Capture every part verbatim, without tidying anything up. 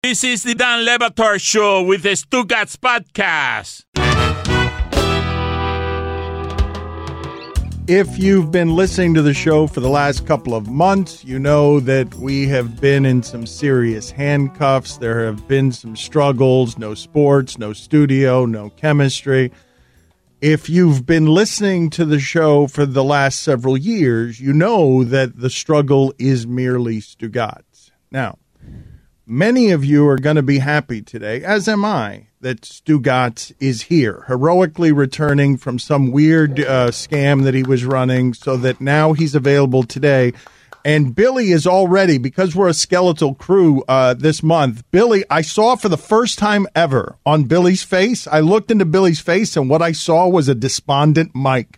This is the Dan Le Batard Show with the Stugotz Podcast. If you've been listening to the show for the last couple of months, you know that we have been in some serious handcuffs. There have been some struggles, no sports, no studio, no chemistry. If you've been listening to the show for the last several years, you know that the struggle is merely Stugotz. Now, many of you are going to be happy today, as am I, that Stugotz is here, heroically returning from some weird uh, scam that he was running, so that now he's available today. And Billy is already, because we're a skeletal crew uh, this month, Billy, I saw for the first time ever on Billy's face, I looked into Billy's face, and what I saw was a despondent Mike.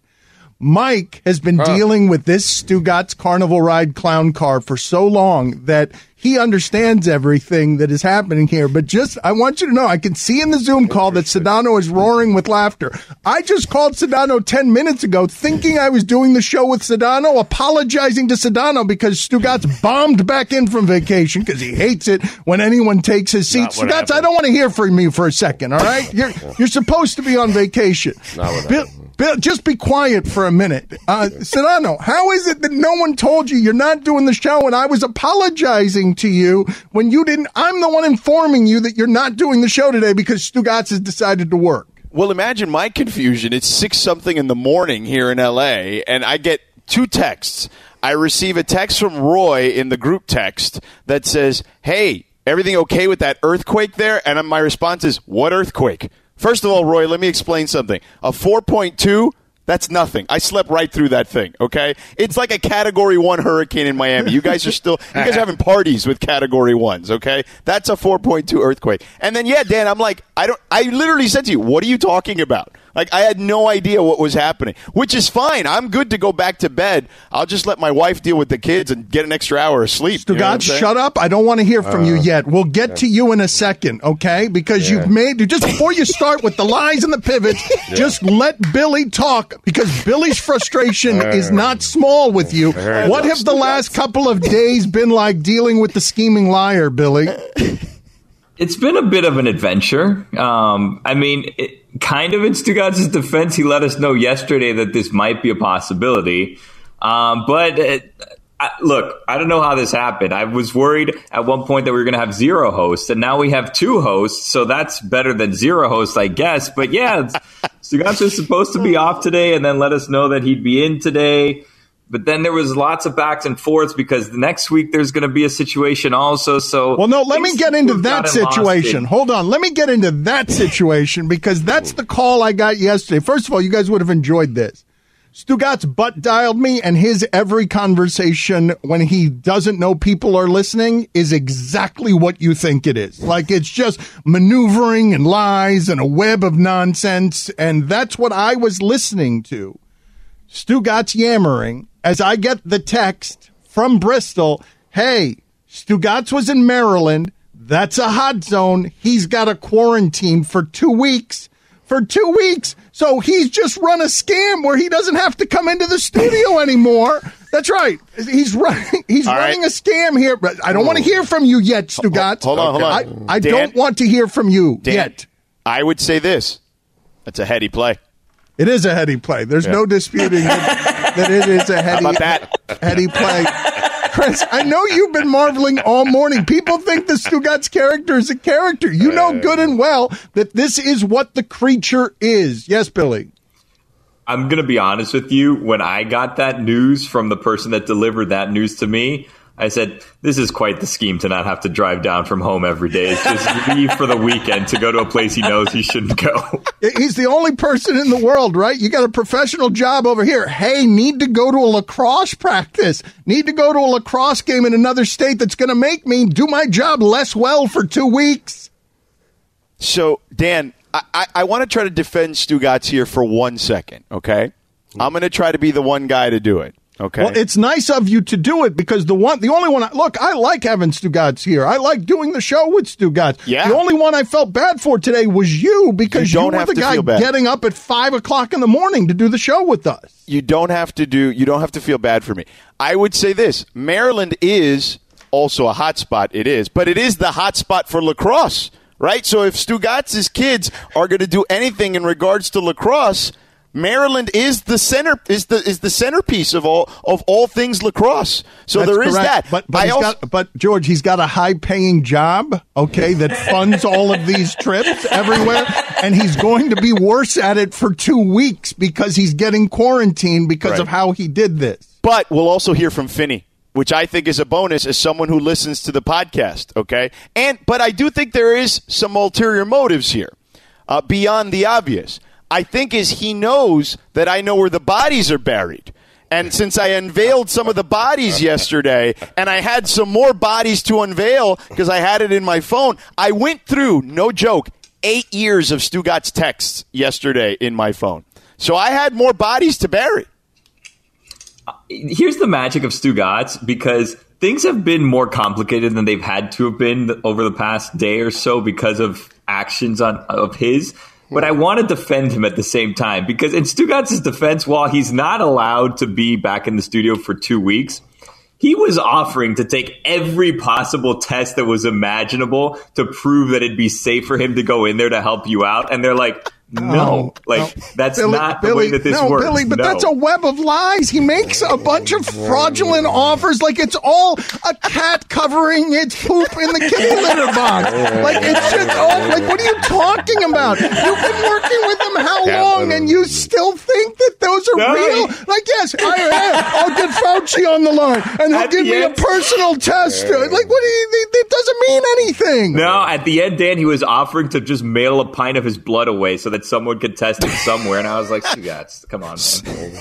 Mike has been huh. dealing with this Stugotz Carnival Ride clown car for so long that he understands everything that is happening here. But just, I want you to know, I can see in the Zoom call that Sedano is roaring with laughter. I just called Sedano ten minutes ago thinking I was doing the show with Sedano, apologizing to Sedano because Stugotz bombed back in from vacation because he hates it when anyone takes his seat. Stugotz, happened. I don't want to hear from you for a second, all right? You're, you're supposed to be on vacation. Not what Bill, Bill, just be quiet for a minute. Uh, Sedano, how is it that no one told you you're not doing the show and I was apologizing to you when you didn't? I'm the one informing you that you're not doing the show today because Stugotz has decided to work. Well, imagine my confusion. It's six something in the morning here in L A, and I get two texts. I receive a text from Roy in the group text that says, hey, everything okay with that earthquake there? And my response is, what earthquake? First of all, Roy, let me explain something. A four point two, that's nothing. I slept right through that thing, okay? It's like a Category one hurricane in Miami. You guys are still, you guys are having parties with Category ones, okay? That's a four point two earthquake. And then, yeah, Dan, I'm like, I don't, I literally said to you, what are you talking about? Like, I had no idea what was happening, which is fine. I'm good to go back to bed. I'll just let my wife deal with the kids and get an extra hour of sleep. Stugotz, you know shut up. I don't want to hear from uh, you yet. We'll get yeah. to you in a second, okay? Because yeah. you've made, just before you start with the lies and the pivots, yeah. just let Billy talk, because Billy's frustration uh, is not small with you. Uh, what have the last couple of days been like dealing with the scheming liar, Billy? It's been a bit of an adventure. Um, I mean, it, kind of in Stugotz's defense, he let us know yesterday that this might be a possibility. Um, but it, I, look, I don't know how this happened. I was worried at one point that we were going to have zero hosts, and now we have two hosts, so that's better than zero hosts, I guess. But yeah, Stugotz was supposed to be off today and then let us know that he'd be in today. But then there was lots of backs and forths because the next week there's going to be a situation also. So well, no, let me get into that situation. Hold on. Let me get into that situation because that's the call I got yesterday. First of all, you guys would have enjoyed this. Stugotz butt dialed me, and his every conversation when he doesn't know people are listening is exactly what you think it is. Like, it's just maneuvering and lies and a web of nonsense. And that's what I was listening to. Stugotz yammering as I get the text from Bristol, hey, Stugotz was in Maryland. That's a hot zone. He's got a quarantine for two weeks. For two weeks. So he's just run a scam where he doesn't have to come into the studio anymore. That's right. He's running He's All running right. a scam here. But I don't want to hear from you yet, Stugotz. Hold on, hold on. I, I Dan, don't want to hear from you Dan, yet. I would say this. That's a heady play. It is a heady play. There's yeah. no disputing that, that it is a heady, How about that? heady play. Chris, I know you've been marveling all morning. People think the Stugotz character is a character. You know good and well that this is what the creature is. Yes, Billy? I'm going to be honest with you. When I got that news from the person that delivered that news to me, I said, this is quite the scheme to not have to drive down from home every day. It's just leave for the weekend to go to a place he knows he shouldn't go. He's the only person in the world, right? You got a professional job over here. Hey, need to go to a lacrosse practice. Need to go to a lacrosse game in another state that's going to make me do my job less well for two weeks. So, Dan, I, I, I want to try to defend Stugotz here for one second, okay? I'm going to try to be the one guy to do it. Okay. Well, it's nice of you to do it because the one, the only one, I, look, I like having Stugotz here. I like doing the show with Stugotz. Yeah. The only one I felt bad for today was you because you, you were the guy getting up at five o'clock in the morning to do the show with us. You don't have to do, you don't have to feel bad for me. I would say this, Maryland is also a hot spot. It is. But it is the hot spot for lacrosse, right? So if Stugatz's kids are going to do anything in regards to lacrosse, Maryland is the center is the is the centerpiece of all of all things lacrosse. So That's there is correct. that. But but, I he's also, got, but George, he's got a high paying job, okay, that funds all of these trips everywhere, and he's going to be worse at it for two weeks because he's getting quarantined because Right. of how he did this. But we'll also hear from Finney, which I think is a bonus as someone who listens to the podcast, okay? And but I do think there is some ulterior motives here, uh, beyond the obvious. I think is he knows that I know where the bodies are buried. And since I unveiled some of the bodies yesterday, and I had some more bodies to unveil because I had it in my phone, I went through, no joke, eight years of Stugatz texts yesterday in my phone. So I had more bodies to bury. Here's the magic of Stugatz, because things have been more complicated than they've had to have been over the past day or so because of actions on of his. But I want to defend him at the same time, because in Stugatz's defense, while he's not allowed to be back in the studio for two weeks, he was offering to take every possible test that was imaginable to prove that it'd be safe for him to go in there to help you out. And they're like, no, Oh, like no. that's Billy, not Billy, the way that this no, works. Billy, but no. that's a web of lies. He makes a bunch of fraudulent offers, like it's all a cat covering its poop in the kitty litter box. Like it's just, oh, like what are you talking about? You've been working with him how long, and you still think that those are No, real? he- Like yes, I have. I'll get Fauci on the line, and he'll At give the me end- a personal test. Like what do you? It doesn't mean anything. No, at the end, Dan, he was offering to just mail a pint of his blood away so that someone could test him somewhere. And I was like, Stugatz, come on, man.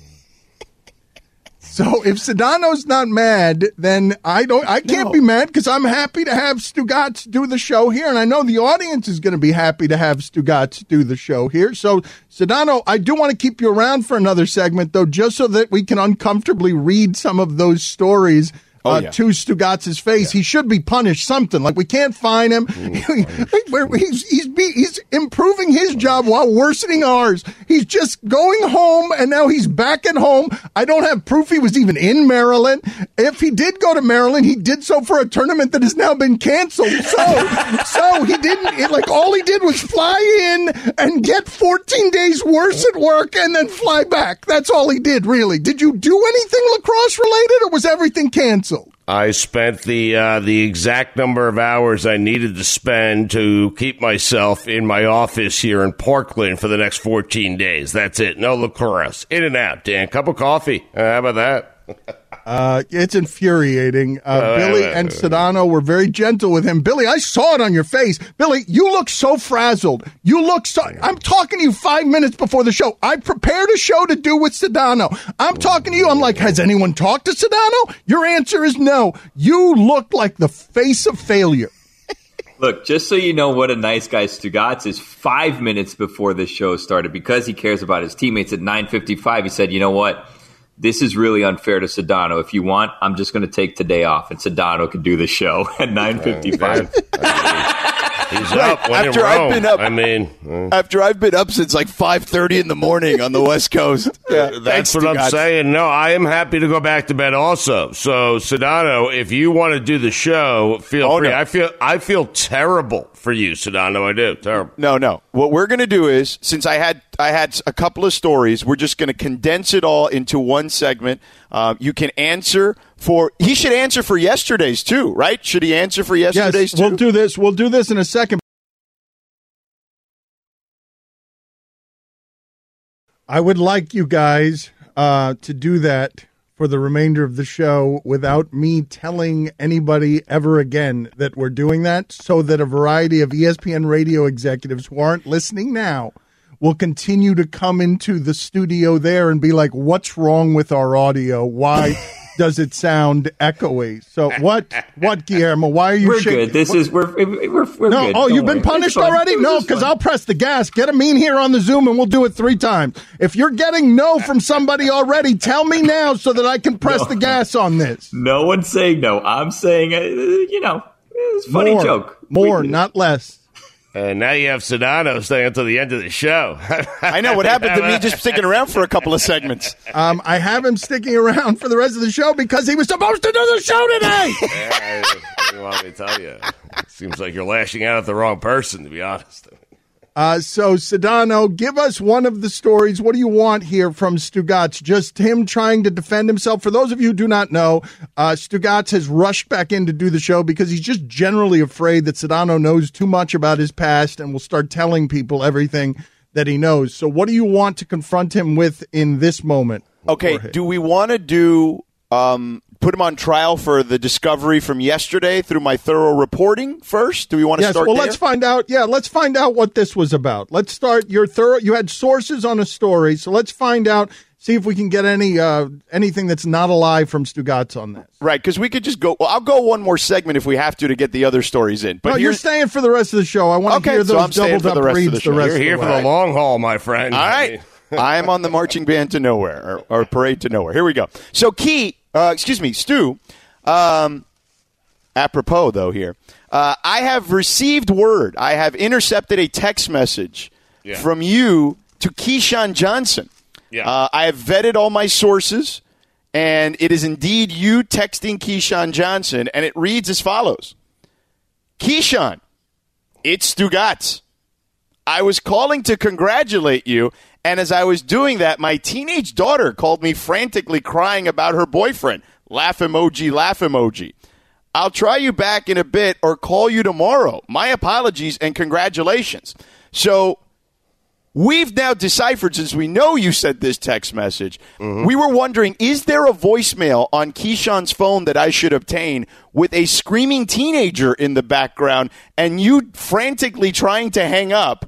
So if Sedano's not mad, then I don't. I can't No. be mad because I'm happy to have Stugatz do the show here, and I know the audience is going to be happy to have Stugatz do the show here. So Sedano, I do want to keep you around for another segment, though, just so that we can uncomfortably read some of those stories. Oh, Uh, yeah. to Stugatz's face, he should be punished something. Like we can't fine him. Like, we're- he's he's be, he's improving his job while worsening ours. He's just going home, and now he's back at home. I don't have proof he was even in Maryland. If he did go to Maryland, he did so for a tournament that has now been canceled. So so he didn't. It, like all he did was fly in and get fourteen days worse at work, and then fly back. That's all he did, really. Did you do anything lacrosse related, or was everything canceled? I spent the uh, the exact number of hours I needed to spend to keep myself in my office here in Parkland for the next fourteen days. That's it. No lacrosse. In and out, Dan. Cup of coffee. Uh, how about that? Uh, it's infuriating. Uh, Uh, Billy uh, and Sedano were very gentle with him. Billy, I saw it on your face. Billy, you look so frazzled. You look so. I'm talking to you five minutes before the show. I prepared a show to do with Sedano. I'm talking to you. I'm like, has anyone talked to Sedano? Your answer is no. You look like the face of failure. Look, just so you know what a nice guy Stugatz is, five minutes before this show started, because he cares about his teammates, at nine fifty-five, he said, you know what? This is really unfair to Sedano. If you want, I'm just going to take today off, and Sedano can do the show at nine fifty-five. He's Right, up when after in I've Rome. been up- I mean, uh, After I've been up since like five thirty in the morning on the West Coast. Yeah, that's thanks, what I'm Stugatz. saying. No, I am happy to go back to bed also. So, Sedano, if you want to do the show, feel Oh, free. no. I feel I feel terrible for you, Sedano. I do. Terrible. No, no. What we're going to do is, since I had I had a couple of stories, we're just going to condense it all into one segment. Um, you can answer for. He should answer for yesterday's too, right? Should he answer for yesterday's Yes, too? we'll do this. We'll do this in a second. I would like you guys uh, to do that for the remainder of the show without me telling anybody ever again that we're doing that, so that a variety of E S P N radio executives who aren't listening now will continue to come into the studio there and be like, what's wrong with our audio? Why does it sound echoey? So what, what, Guillermo? Why are you We're shaking? good. This what- is we're we're, we're no, good. oh, Don't you've been worry. punished It's fine. already? It was No, just because fun. I'll press the gas. Get a mean here on the Zoom, and we'll do it three times. If you're getting no from somebody already, tell me now so that I can press No. the gas on this. No one's saying no. I'm saying, uh, you know, it's a funny more, joke. More, We- not less. And now you have Sedano staying until the end of the show. I know what happened to me just sticking around for a couple of segments. Um, I have him sticking around for the rest of the show because he was supposed to do the show today. Yeah, I didn't want me to tell you. It seems like you're lashing out at the wrong person, to be honest. Uh, so, Sedano, give us one of the stories. What do you want here from Stugotz? Just him trying to defend himself? For those of you who do not know, uh, Stugotz has rushed back in to do the show because he's just generally afraid that Sedano knows too much about his past and will start telling people everything that he knows. So what do you want to confront him with in this moment? Okay, Jorge? do we want to do um, put him on trial for the discovery from yesterday through my thorough reporting first? Do we want to Yes, start well, there? let's find out. Yeah, let's find out what this was about. Let's start your thorough. You had sources on a story, so let's find out. See if we can get any uh, anything that's not a lie from Stugotz on this. Right, because we could just go. Well, I'll go one more segment if we have to to get the other stories in. But no, you're here's- staying for the rest of the show. I want Okay, to hear so those I'm staying doubled for the up rest of reads the the, show. rest You're of here the for way. the long haul, my friend. All right. I am on the marching band to nowhere, or, or parade to nowhere. Here we go. So, Key, uh, excuse me, Stu, um, apropos, though, here, uh, I have received word, I have intercepted a text message Yeah. from you to Keyshawn Johnson. Yeah. Uh, I have vetted all my sources, and it is indeed you texting Keyshawn Johnson, and it reads as follows. Keyshawn, it's Stugotz. I was calling to congratulate you, and as I was doing that, my teenage daughter called me frantically crying about her boyfriend. Laugh emoji, laugh emoji. I'll try you back in a bit or call you tomorrow. My apologies and congratulations. So we've now deciphered, since we know you sent this text message, mm-hmm. we were wondering, is there a voicemail on Keyshawn's phone that I should obtain with a screaming teenager in the background and you frantically trying to hang up?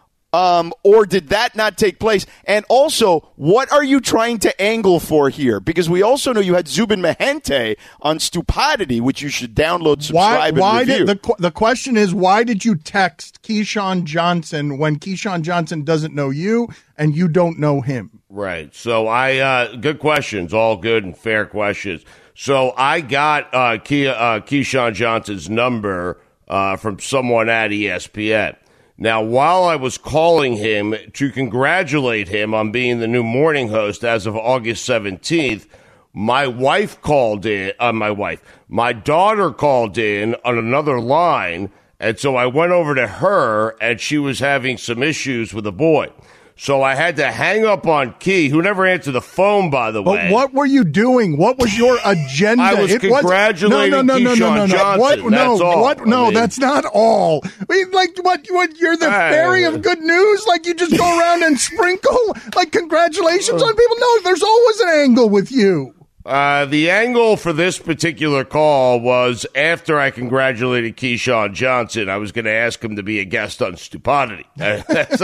Um, or did that not take place? And also, what are you trying to angle for here? Because we also know you had Zubin Mehenti on Stupidity, which you should download, subscribe, why, why and review. Did, the, the question is, why did you text Keyshawn Johnson when Keyshawn Johnson doesn't know you and you don't know him? Right. So I, uh, good questions, all good and fair questions. So I got uh, Key, uh, Keyshawn Johnson's number uh, from someone at E S P N. Now, while I was calling him to congratulate him on being the new morning host as of August seventeenth, my wife called in, uh, my wife, my daughter called in on another line, and so I went over to her, and she was having some issues with a boy. So I had to hang up on Key, who never answered the phone, by the way. But what were you doing? What was your agenda? I was it congratulating was, no, no, no, Keyshawn no, no, no, Johnson. What, That's no, all. what? No, I mean, that's not all. I mean, like, what? What? You're the I- fairy of good news. Like, you just go around and sprinkle like congratulations on people. No, there's always an angle with you. Uh, the angle for this particular call was after I congratulated Keyshawn Johnson, I was going to ask him to be a guest on Stupidity. Okay,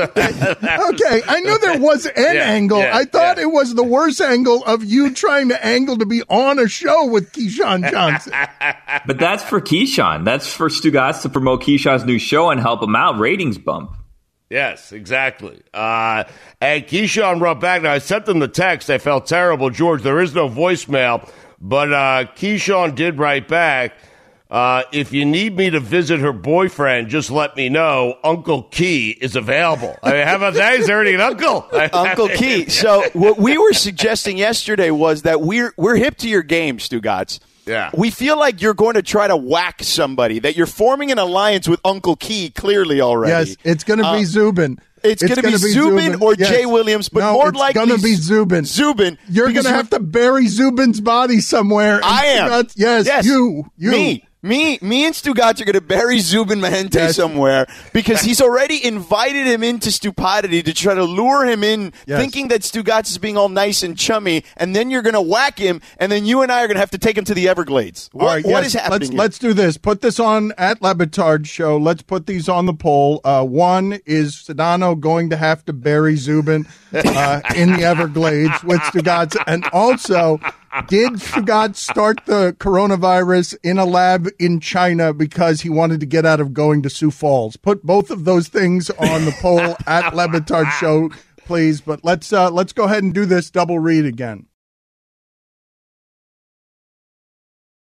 I knew there was an Yeah, angle. yeah, I thought yeah. it was the worst angle of you trying to angle to be on a show with Keyshawn Johnson. But that's for Keyshawn. That's for Stugotz to promote Keyshawn's new show and help him out. Ratings bump. Yes, exactly. Uh, and Keyshawn wrote back. Now, I sent them the text. I felt terrible. George, there is no voicemail. But uh, Keyshawn did write back, uh, if you need me to visit her boyfriend, just let me know. Uncle Key is available. I mean, how about that? He's already an uncle. Uncle Key. So what we were suggesting yesterday was that we're we're hip to your game, Stugotz. Yeah. We feel like you're going to try to whack somebody, that you're forming an alliance with Uncle Key clearly already. Yes, it's going to Uh, be Zubin. It's, going to be Zubin or Yes. Jay Williams, but no, more it's likely going to be Zubin. Zubin. You're going because to have to bury Zubin's body somewhere. and I am. Stugotz- Yes, Yes. you. You. Me. Me, me and Stugotz are going to bury Zubin Mehenti Yes. somewhere because he's already invited him into Stupidity to try to lure him in, Yes. thinking that Stugotz is being all nice and chummy, and then you're going to whack him, and then you and I are going to have to take him to the Everglades. What, All right, what yes, is happening Let's, here? let's do this. Put this on at Lebitard Show. Let's put these on the poll. Uh, one, is Sedano going to have to bury Zubin uh, in the Everglades with Stugotz? And also, did Stugotz start the coronavirus in a lab in China because he wanted to get out of going to Sioux Falls? Put both of those things on the poll at Lebitard Show, please. But let's uh, let's go ahead and do this double read again.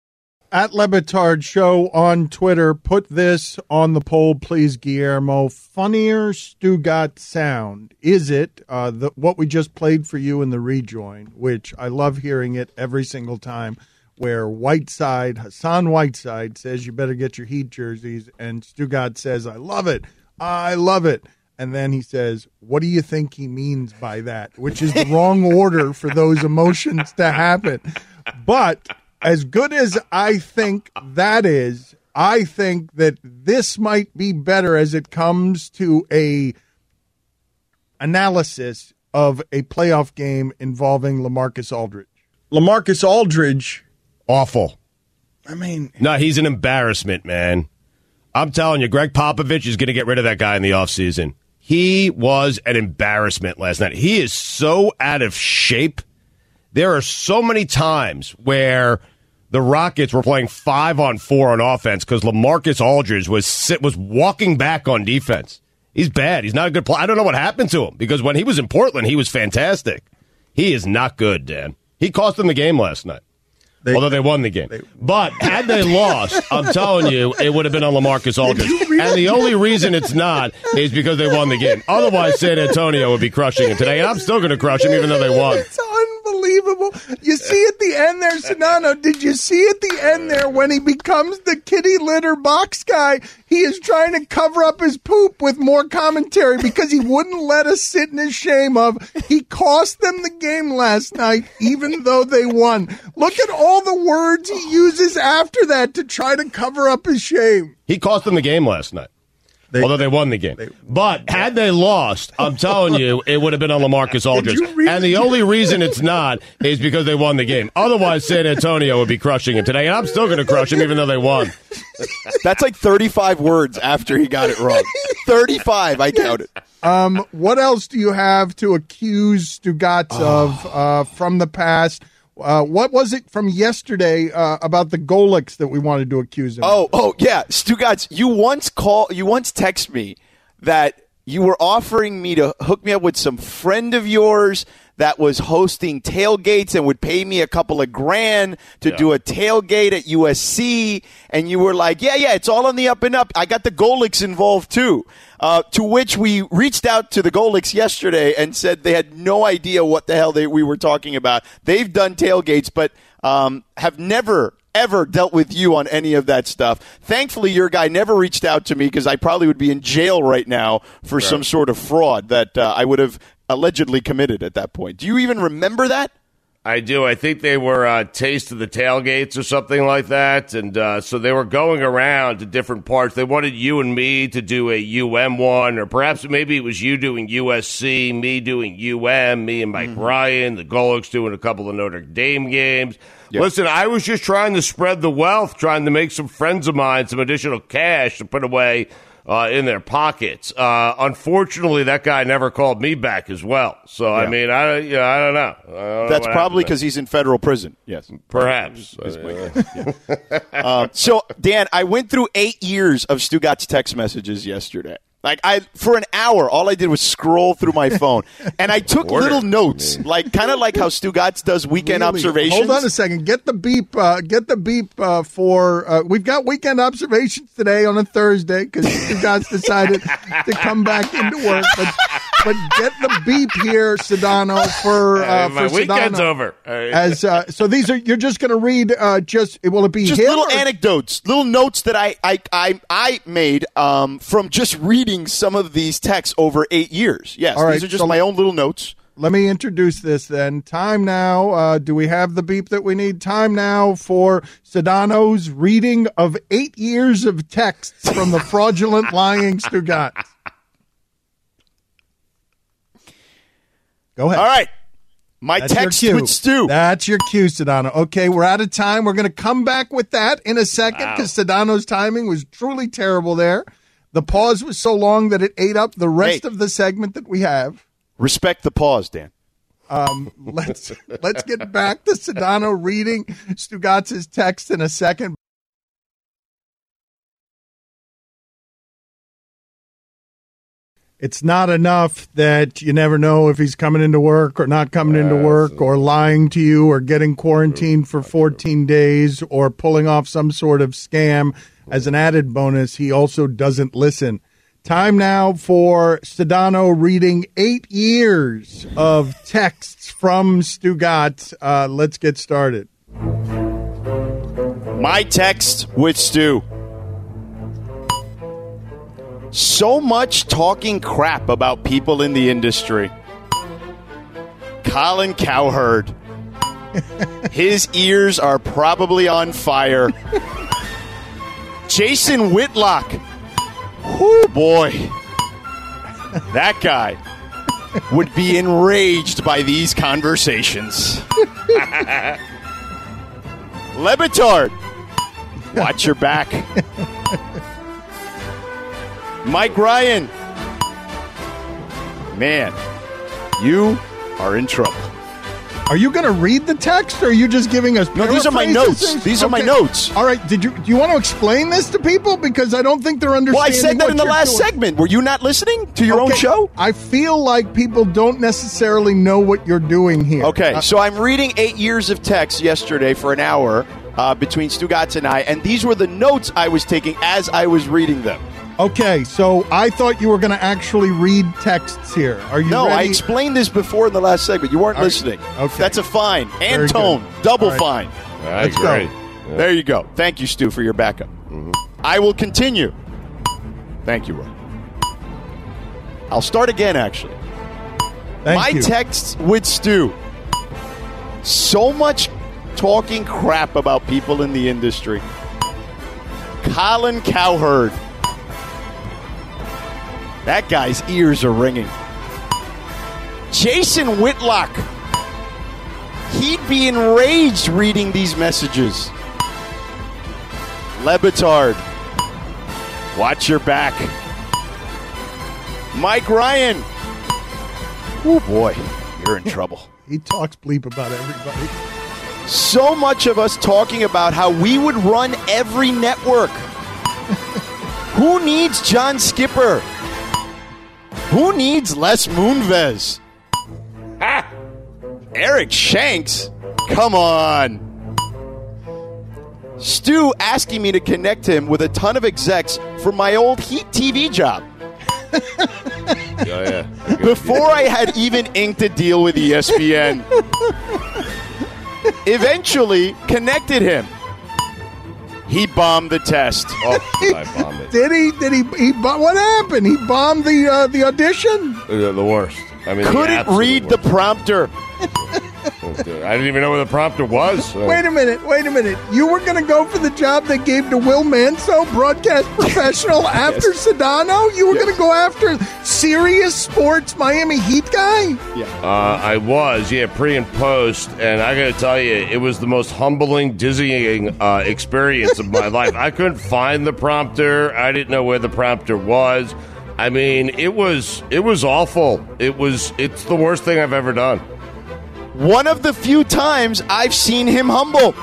at Lebitard Show on Twitter. Put this on the poll, please, Guillermo. Funnier Stugat sound. Is it uh, the, what we just played for you in the rejoin, which I love hearing it every single time, where Whiteside, Hassan Whiteside, says you better get your Heat jerseys, and Stugat says, I love it. I love it. And then he says, what do you think he means by that? Which is the wrong order for those emotions to happen. But as good as I think that is, I think that this might be better as it comes to a analysis of a playoff game involving LaMarcus Aldridge. LaMarcus Aldridge. Awful. I mean. No, he's an embarrassment, man. I'm telling you, Greg Popovich is going to get rid of that guy in the offseason. He was an embarrassment last night. He is so out of shape. There are so many times where the Rockets were playing five on four on offense because LaMarcus Aldridge was sit, was walking back on defense. He's bad. He's not a good player. I don't know what happened to him because when he was in Portland, he was fantastic. He is not good, Dan. He cost them the game last night. They, Although they won the game. They, but had they lost, I'm telling you, it would have been on LaMarcus Aldridge. And the only reason it's not is because they won the game. Otherwise, San Antonio would be crushing it today. And I'm still going to crush them even though they won. It's unbelievable. You see at the end there, Sedano, did you see at the end there when he becomes the kitty litter box guy, he is trying to cover up his poop with more commentary because he wouldn't let us sit in his shame of he cost them the game last night even though they won. Look at all the words he uses after that to try to cover up his shame. He cost them the game last night. They, Although they won the game. They, but had they lost, I'm telling you, it would have been on LaMarcus Aldridge. And the only reason it's not is because they won the game. Otherwise, San Antonio would be crushing it today. And I'm still going to crush them even though they won. That's like thirty-five words after he got it wrong. thirty-five, I counted. Um, what else do you have to accuse Stugats oh. of uh, from the past? Uh, what was it from yesterday uh, about the Golics that we wanted to accuse him? Oh, oh yeah, Stugats, you once call, you once text me that you were offering me to hook me up with some friend of yours that was hosting tailgates and would pay me a couple of grand to yeah. do a tailgate at U S C, and you were like, yeah, yeah, it's all on the up and up. I got the Golics involved too. Uh, to which we reached out to the Golics yesterday and said they had no idea what the hell they, we were talking about. They've done tailgates, but um, have never, ever dealt with you on any of that stuff. Thankfully, your guy never reached out to me because I probably would be in jail right now for right. some sort of fraud that uh, I would have allegedly committed at that point. Do you even remember that? I do. I think they were uh, Taste of the Tailgates or something like that. And uh, so they were going around to different parts. They wanted you and me to do a U M one, or perhaps maybe it was you doing U S C, me doing U M, me and Mike mm-hmm. Ryan, the Golics doing a couple of Notre Dame games. Yep. Listen, I was just trying to spread the wealth, trying to make some friends of mine some additional cash to put away Uh, in their pockets. Uh, unfortunately, that guy never called me back as well. So, yeah. I mean, I, you know, I don't know. I don't That's know probably because he's in federal prison. Yes. Perhaps. uh, so, Dan, I went through eight years of Stugat's text messages yesterday. Like, I for an hour, all I did was scroll through my phone. And I took Order. little notes, like kind of like how Stugatz does weekend really? observations. Hold on a second. Get the beep. Uh, get the beep uh, for uh, – we've got weekend observations today on a Thursday because Stugatz decided to come back into work. But, but get the beep here, Sedano, for, uh, my for weekend's Sedano. over. As uh, So these are – you're just going to read uh, just – will it be Just him little or? anecdotes, little notes that I, I, I, I made um, from just reading some of these texts over eight years. Yes, All right, these are just so my own little notes. Let me introduce this then. Time now. Uh, do we have the beep that we need? Time now for Sedano's reading of eight years of texts from the fraudulent lying Stugats. Go ahead. All right. My That's text your cue. with Stu. That's your cue, Sedano. Okay, we're out of time. We're going to come back with that in a second because wow. Sedano's timing was truly terrible there. The pause was so long that it ate up the rest hey, of the segment that we have. Respect the pause, Dan. Um, let's let's get back to Sedano reading Stugatz's text in a second. It's not enough that you never know if he's coming into work or not coming into work or lying to you or getting quarantined for fourteen days or pulling off some sort of scam. As an added bonus, he also doesn't listen. Time now for Sedano reading eight years of texts from Stugotz. Uh, let's get started. My text with Stu. So much talking crap about people in the industry. Colin Cowherd. His ears are probably on fire. Jason Whitlock. Whoo, boy. That guy would be enraged by these conversations. Le Batard. Watch your back. Mike Ryan. Man, you are in trouble. Are you going to read the text, or are you just giving us No, these are my paraphrases? notes. These are my Okay. notes. All right. Did you do you want to explain this to people? Because I don't think they're understanding. Well, I said that what in the you're last doing. segment. Were you not listening to your own Okay, show? I feel like people don't necessarily know what you're doing here. Okay, Uh, so I'm reading eight years of text yesterday for an hour uh, between Stugotz and I, and these were the notes I was taking as I was reading them. okay, so I thought you were going to actually read texts here. Are you No, ready? I explained this before in the last segment. You weren't All right. listening. Okay. That's a fine. And Very tone. good. Double All right. fine. I Let's agree. go. There you go. Thank you, Stu, for your backup. I will continue. Thank you, Roy. I'll start again, actually. Thank My you. texts with Stu. So much talking crap about people in the industry. Colin Cowherd. That guy's ears are ringing. Jason Whitlock. He'd be enraged reading these messages. Le Batard. Watch your back. Mike Ryan. Oh boy, you're in trouble. He talks bleep about everybody. So much of us talking about how we would run every network. Who needs John Skipper? Who needs Les Moonves? Ah, Eric Shanks? Come on. Stu asking me to connect him with a ton of execs for my old Heat T V job. Oh, yeah. Before I had even inked a deal with E S P N. Eventually connected him. He bombed the test. Oh, I bombed it. Did he? Did he? He? bo- What happened? He bombed the uh, the audition. The, the worst. I mean, the Couldn't absolute read the worst. prompter. I didn't even know what the prompter was. Uh, Wait a minute. Wait a minute. You were going to go for the job they gave to Will Manso, broadcast professional, after Sedano. You were Yes. going to go after serious sports Miami Heat guy. Uh, I was, yeah, pre and post, and I got to tell you, it was the most humbling, dizzying uh, experience of my life. I couldn't find the prompter. I didn't know where the prompter was. I mean, it was it was awful. It was it's the worst thing I've ever done. One of the few times I've seen him humble.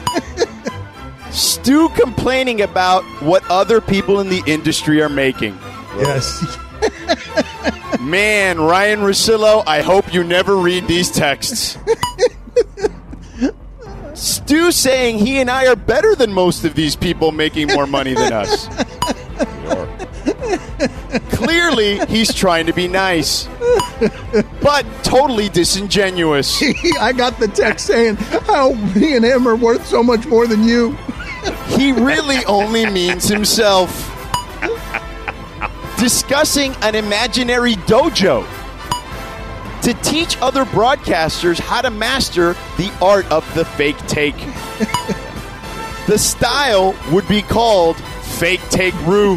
Stu complaining about what other people in the industry are making. Yes. Man, Ryan Russillo, I hope you never read these texts. Stu saying he and I are better than most of these people making more money than us. Clearly, he's trying to be nice, but totally disingenuous. I got the text saying how me and him are worth so much more than you. He really only means himself. Discussing an imaginary dojo to teach other broadcasters how to master the art of the fake take. The style would be called Fake Take Roo.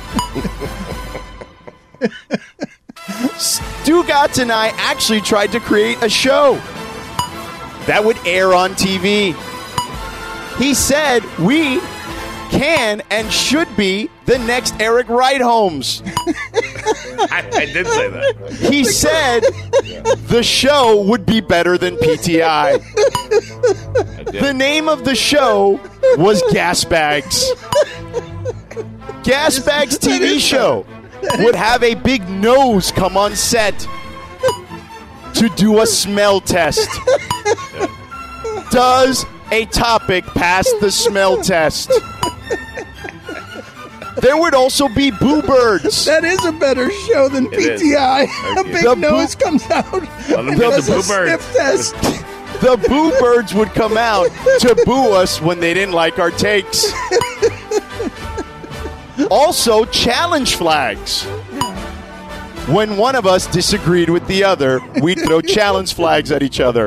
Stugotz and I actually tried to create a show that would air on T V. He said we can and should be the next Eric Rideholmes. I, I did say that. He said the show would be better than P T I. I did. The name of the show was Gas Bags. Gas Bags T V show. would have a big nose come on set to do a smell test. Does a topic pass the smell test? There would also be Boo Birds. That is a better show than P T I. A big The nose boo- comes out Let 'em and get does the a Boo Birds. sniff test. The Boo Birds would come out to boo us when they didn't like our takes. Also, challenge flags. When one of us disagreed with the other, we'd throw challenge flags at each other.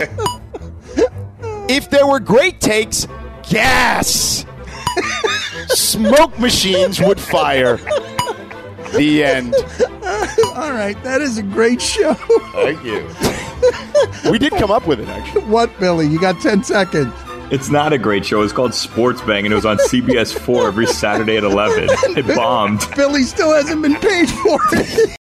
If there were great takes, gas. Smoke machines would fire. The end. All right, that is a great show. Thank you. We did come up with it, actually. What, Billy? You got ten seconds. It's not a great show. It's called Sports Bang, and it was on C B S four every Saturday at eleven. It bombed. Billy still hasn't been paid for it.